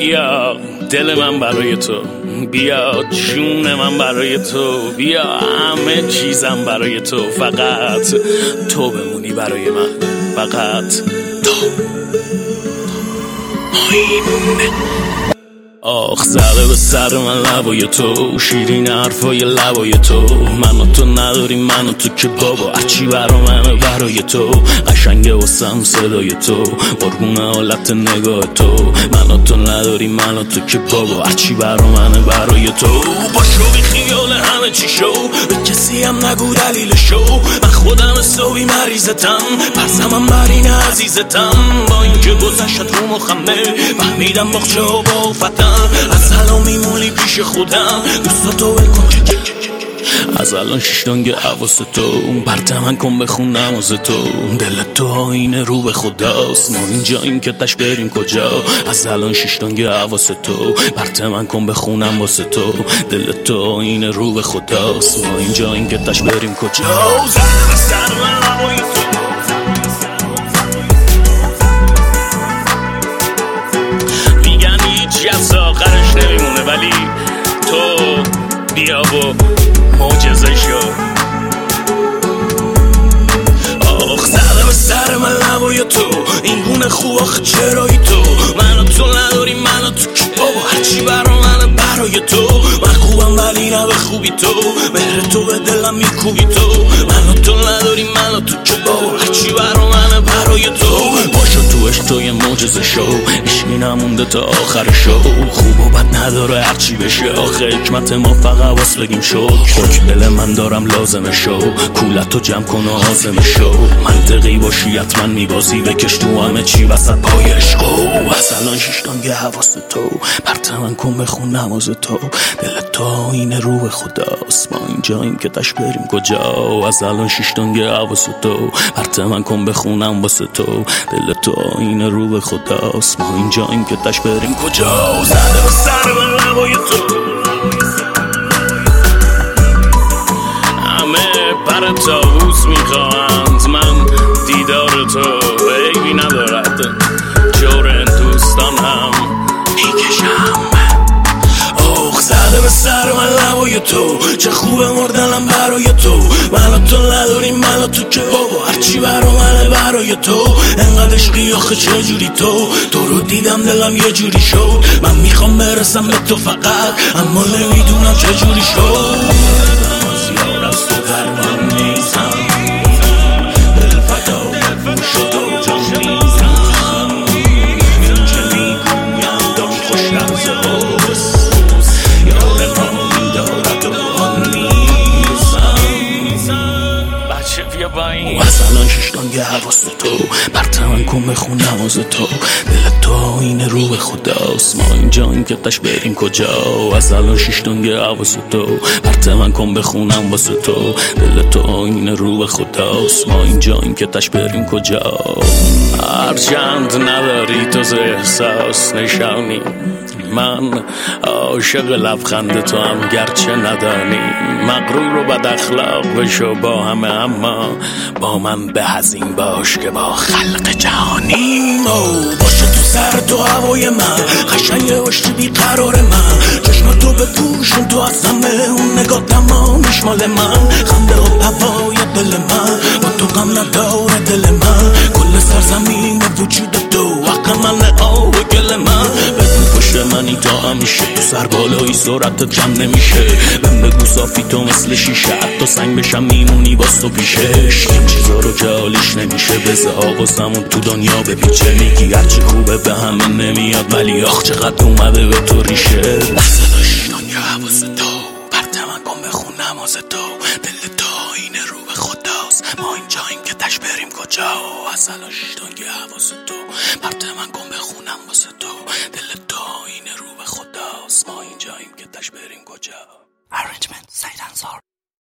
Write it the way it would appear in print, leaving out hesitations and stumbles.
بیا دل من برای تو، بیا جون من برای تو، بیا همه چیزم برای تو، فقط تو بمونی برای من، فقط تو. آخ زده به سر من لبای تو، شیرین حرفای لبای تو، من و تو نداریم من و تو که بابا هرچی برا منه برای تو، قشنگه واسم صدای تو، قربون حالت نگاه تو، من و تو نداریم من و تو که بابا هرچی برا منه برای تو. باشو بی خیال همه چی شو، به کسی هم نگو دلیل شو، من خودم حسابی مریضتم، پرسمم بر این عزیزتم، با اینکه گذشت رو مخمه فهمیدم باخچه ها با فتم، از الان میمونی پیش خودم، دوستاتو بکن از الان شیشتانگ حواس تو، برت من کن بخون نماز تو، دل تو آینه رو به خداست، ما اینجاییم که تش بریم کجا، از الان شیشتانگ حواس تو، برت من کن بخونم واسه تو، دل تو آینه رو به خداست، ما اینجاییم که تش بریم کجا. زده سر من لبای تو، میگن هیچی از آخرش نمیمونه، ولی تو بیا و معجزه شو. آخ زده به سر من لبای تو، این گونه خوب آخه چرایی تو، من و تو نداریم من و تو که بابا هرچی برا منه برای تو، من خوبم ولی نه به خوبی تو، مهر تو به دلم میکوبی تو، من و تو نداریم من و تو که بابا هرچی برا منه برای تو. باشو تو عشق تو یه معجزه شو، عشقی نمونده تا آخر شو، خوب و بد نداره هرچی بشه، آخه حکمت ما فقط واس بگیم شو، حکم دل من دارم لازمه شو، کولتو جمع کن و حازمه شو، منطقی باشی حتما میبازی، بکش تو همه چی وسط پای عشقو، از الان شیشتانگ حواس تو، برت من کن بخون نماز تو، دل تو آینه رو به خداست، ما اینجاییم که تش بریم کجا، از الان شیشتانگ حواس تو، برت من کن بخونم واسه تو، دل تو آینه رو به خداست، ما اینجاییم که تش بریم کجا. زده به سر من لبای تو، همه پر طاووس میخواهند، من دیدار تو عیبی ندارد، جور این دوستان هم میکشم. آخ زده به سر من لبای تو، چه خوبه مردنم برای تو، من و تو نداریم من و تو که بابا هرچی برا منه برای تو، انقدر عشقی آخه چجوری تو رو دیدم دلم یه جوری شد، من میخوام برسم به تو فقط، اما نمیدونم چجوری شد، از یار از تو درمان نیستم، دل فدا شد و جان میزم، این که میگویم دام خوش لحظه هاست، یار ما میدارد و آن نیستم. بچه بیا با این از الان شیشتانگ حواس تو، برت من کن بخون نماز تو، دل تو آینه رو به خداست، ما اینجاییم که تش بریم کجا، از الان شیشتانگ حواس تو، برت من کن بخونم واسه تو، دل تو آینه رو به خداست، ما اینجاییم که تش بریم کجا. هرچند نداری تو ز احساس نشانی، من عاشق لبخند تو هم گرچه ندانی، مغرور و بد اخلاق بشو با همه، اما با من به هزین باش که با خلق جهانی. باشه تو سر تو هوای من، قشنگ باشی بیقرار من، چشم تو بپوشون تو از همه، اون نگاه تمامیش مال من، خنده و هوای دل من، با تو غم نداره دل من، کل سرزمین وجود تو حق من آه گل من، بگو پشت منی تا همیشه، تو سر بالایی سرعتت کم نمیشه، بهم بگو صافی تو مثل شیشه، حتی سنگ بشم میمونی باز تو پیشش، این چیزا رو که حالیش نمیشه، بزه آقاسمون تو دنیا بپیچه، میگی هرچی خوبه به همه نمیاد، ولی آخ چقدر اومده به تو ریشه، صدا شیشتانگ حواس تو، برت من کن بخون نماز تو، دل تو آینه رو به خداست، ما اینجاییم که تش بریم کجا، از الان شیشتانگ حواس تو، برت من کن بخونم واسه تو، دل تو آینه رو به خداست، ما اینجاییم که تش بریم کجا. Arrangement سعید انصار.